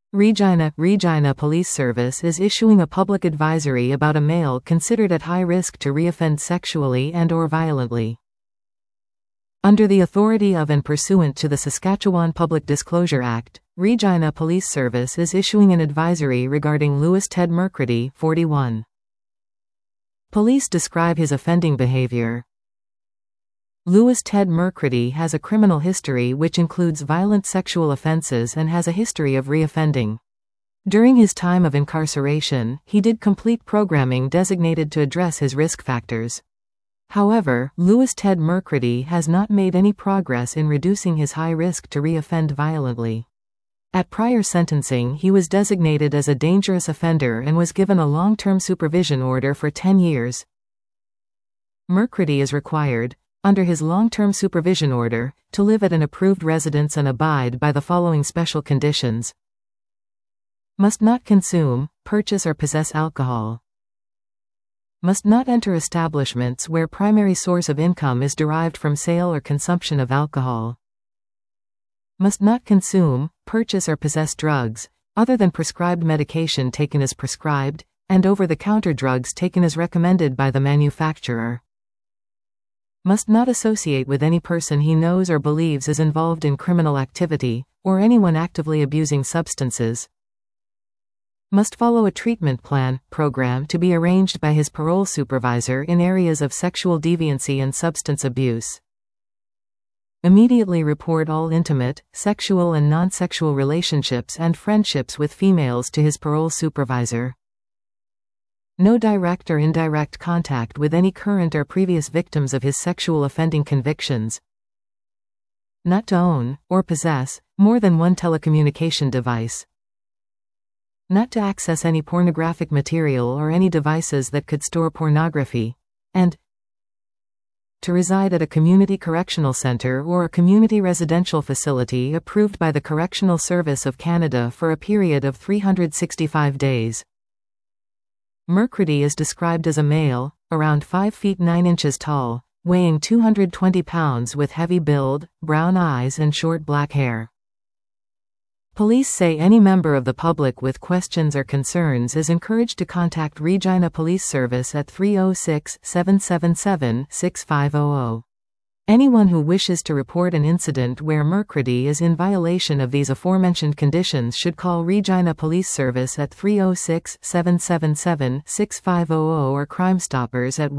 Regina Police Service is issuing a public advisory about a male considered at high risk to reoffend sexually and/or violently. Under the authority of and pursuant to the Saskatchewan Public Disclosure Act, Regina Police Service is issuing an advisory regarding Louis Ted McCready, 41. Police describe his offending behavior. Louis Ted McCready has a criminal history which includes violent sexual offenses and has a history of reoffending. During his time of incarceration, he did complete programming designated to address his risk factors. However, Louis Ted McCready has not made any progress in reducing his high risk to reoffend violently. At prior sentencing, he was designated as a dangerous offender and was given a long-term supervision order for 10 years. McCready is required, under his long-term supervision order, to live at an approved residence and abide by the following special conditions. Must not consume, purchase or possess alcohol. Must not enter establishments where primary source of income is derived from sale or consumption of alcohol. Must not consume, purchase or possess drugs, other than prescribed medication taken as prescribed, and over-the-counter drugs taken as recommended by the manufacturer. Must not associate with any person he knows or believes is involved in criminal activity, or anyone actively abusing substances. Must follow a treatment program to be arranged by his parole supervisor in areas of sexual deviancy and substance abuse. Immediately report all intimate, sexual and non-sexual relationships and friendships with females to his parole supervisor. No direct or indirect contact with any current or previous victims of his sexual offending convictions. Not to own, or possess, more than one telecommunication device. Not to access any pornographic material or any devices that could store pornography. And to reside at a community correctional center or a community residential facility approved by the Correctional Service of Canada for a period of 365 days. McCready is described as a male, around 5 feet 9 inches tall, weighing 220 pounds with heavy build, brown eyes and short black hair. Police say any member of the public with questions or concerns is encouraged to contact Regina Police Service at 306-777-6500. Anyone who wishes to report an incident where McCready is in violation of these aforementioned conditions should call Regina Police Service at 306-777-6500 or Crime Stoppers at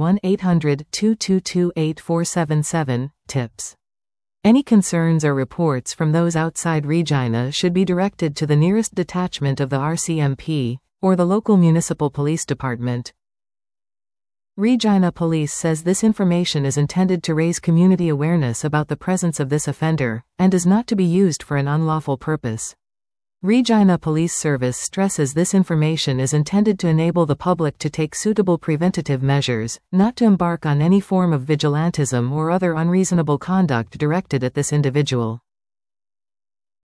1-800-222-8477. Tips. Any concerns or reports from those outside Regina should be directed to the nearest detachment of the RCMP, or the local municipal police department. Regina Police says this information is intended to raise community awareness about the presence of this offender, and is not to be used for an unlawful purpose. Regina Police Service stresses this information is intended to enable the public to take suitable preventative measures, not to embark on any form of vigilantism or other unreasonable conduct directed at this individual.